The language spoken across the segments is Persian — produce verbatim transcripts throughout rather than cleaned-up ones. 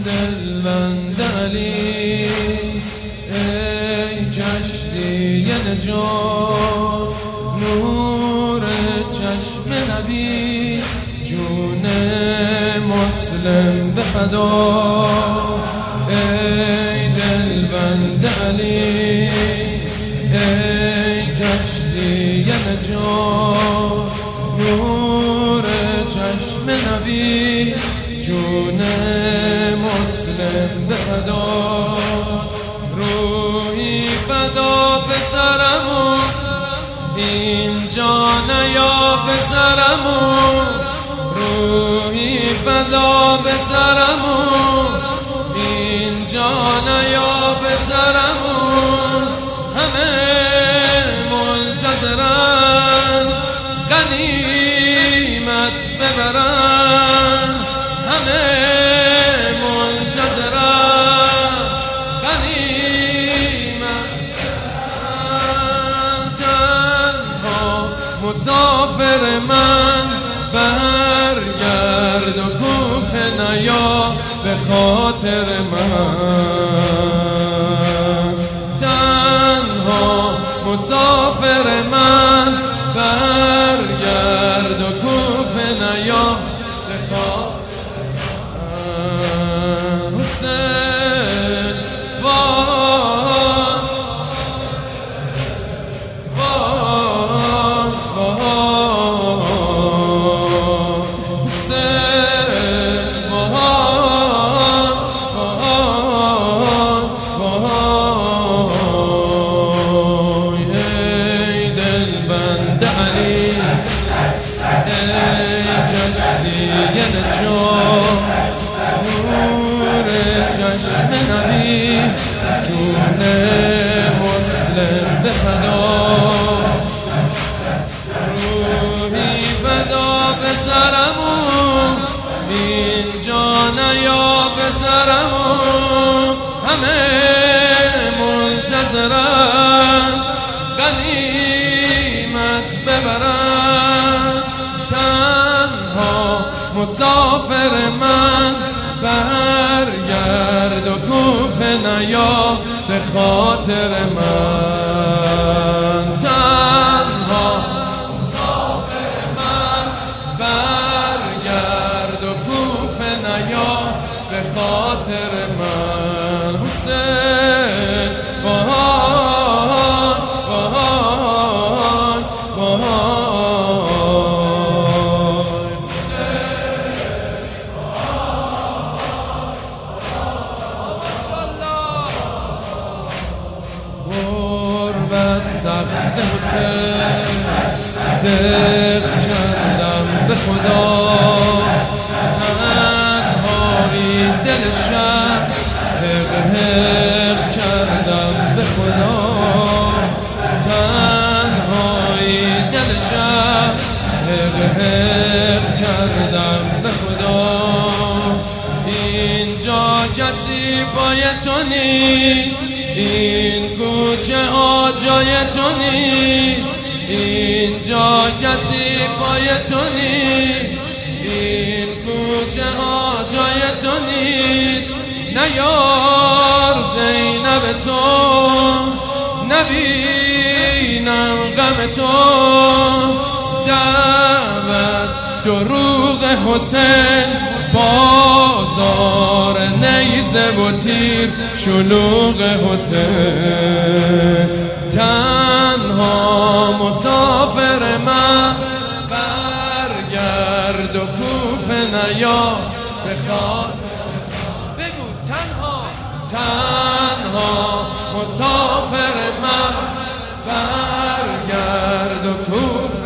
دلبند علی، ای کشتی نجات، نور چشم نبی، جون مسلم به فدا. ای دلبند علی، ای کشتی نجات، نور چشم نبی، جون مسلم به فدا. روحی فدا پسرمون، اینجا نیا پسرمون، روحی فدا پسرمون، اینجا نیا پسرمون. همه منتظرن غنیمت ببرن، همه منتظرن غنیمت ببرن. تنها مسافر من برگرد و کوفه نیا به خاطر من. تنها مسافر من برگرد و کوفه نیا به خاطر من. حسین وای وای وای حسین وای وای. ای دلبند علی، ای کشتی نجات، نور چشم نبی، جون مسلم به فدا. روحی فدا پسرمون، اینجا نیا پسرمون. همه منتظرن غنیمت ببرن. تنها مسافر من برگرد و کوفه نیا به خاطر من. تنها مسافر من برگرد و کوفه نیا به خاطر من. حسین وای وای وای. غربت سخت حسین، دل کردم به خدا، تنهایی دل شب حق حق کردم به خدا، تنهایی دل شب حق حق کردم به خدا. اینجا کسی پای تو نیست، این کوچه ها جای تو نیست، اینجا کسی پای تو نیست، این کوچه ها جای تو نیست. نیار زینب تو، نبینم غم تو، دعوت دروغ حسین، بازار نیزه و تیر شلوغ حسین. تنها مسافر من برگرد و کوفه نیا به خاطر. بگو تنها تنها مسافر من برگرد و کوفه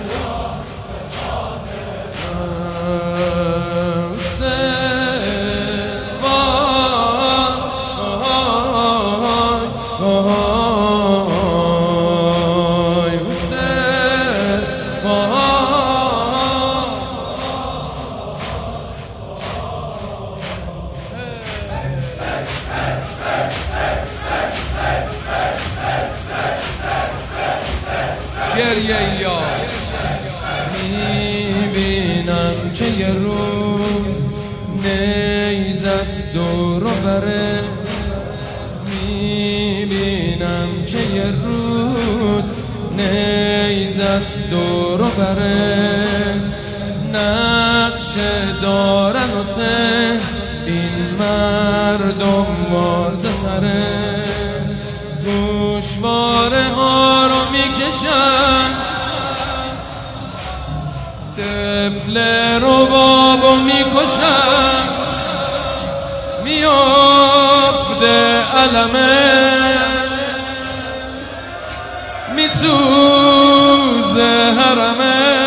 گریه یا میبینم که یه روز نیزه نیزست دور و بره، میبینم که یه روز نیزست دور و بره، نقش دارن و سه این مردم واسه سره، گوشواره ها رو میکشن، طفل ربابو میکشن، میافته علمه میسوزه حرمه،